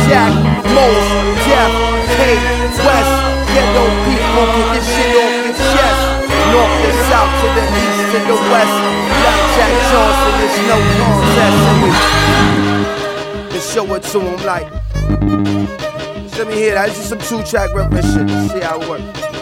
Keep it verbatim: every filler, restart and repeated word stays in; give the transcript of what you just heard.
Jack, Most, Def, Hate, West. Ghetto people get this shit off your chest. North to south to the east to the west. Black Jack Johnson, there's no contest. And we just show it to him like, let me hear that. This is some two-track revision. See how it works.